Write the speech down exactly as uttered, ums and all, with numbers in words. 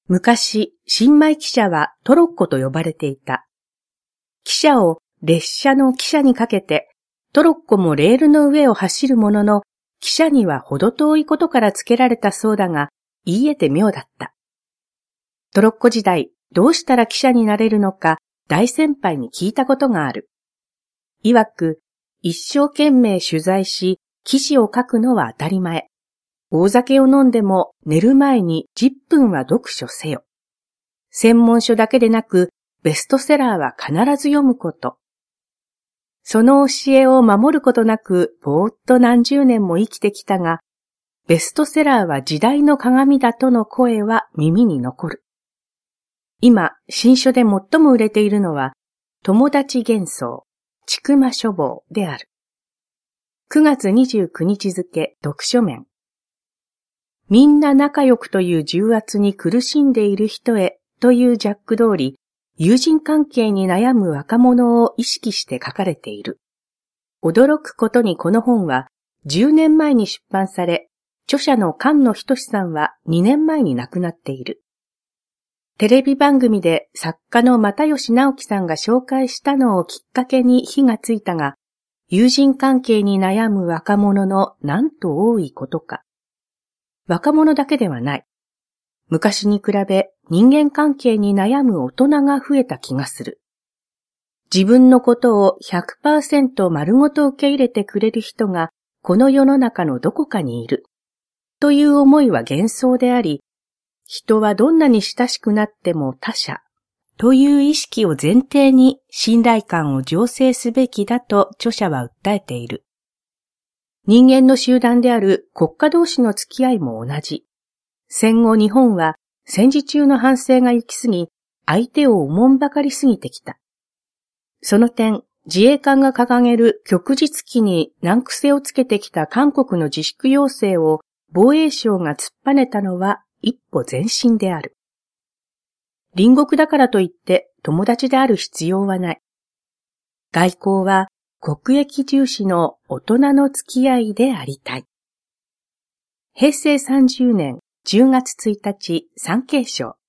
昔、新米汽車はトロッコと呼ばれていた。汽車を列車の汽車にかけて、トロッコもレールの上を走るものの、汽車には程遠いことから付けられたそうだが、言い得て妙だった。トロッコ時代、どうしたら汽車になれるのか、大先輩に聞いたことがある。曰く、一生懸命取材し、記事を書くのは当たり前。大酒を飲んでも寝る前にじゅっぷんは読書せよ。専門書だけでなく、ベストセラーは必ず読むこと。その教えを守ることなく、ぼーっと何十年も生きてきたが、ベストセラーは時代の鏡だとの声は耳に残る。今、新書で最も売れているのは、友達幻想、千曲書房である。くがつにじゅうくにち付読書面。みんな仲良くという重圧に苦しんでいる人へというジャック通り、友人関係に悩む若者を意識して書かれている。驚くことにこの本はじゅうねんまえに出版され、著者の菅野仁さんはにねんまえに亡くなっている。テレビ番組で作家の又吉直樹さんが紹介したのをきっかけに火がついたが、友人関係に悩む若者のなんと多いことか。若者だけではない。昔に比べ人間関係に悩む大人が増えた気がする。自分のことを ひゃくパーセント 丸ごと受け入れてくれる人がこの世の中のどこかにいる。という思いは幻想であり、人はどんなに親しくなっても他者という意識を前提に信頼感を醸成すべきだと著者は訴えている。人間の集団である国家同士の付き合いも同じ。戦後日本は戦時中の反省が行き過ぎ、相手をおもんばかりすぎてきた。その点、自衛官が掲げる旭日旗に難癖をつけてきた韓国の自粛要請を防衛省が突っぱねたのは一歩前進である。隣国だからといって友達である必要はない。外交は国益重視の大人の付き合いでありたい。へいせいさんじゅうねんじゅうがつついたち、産経省。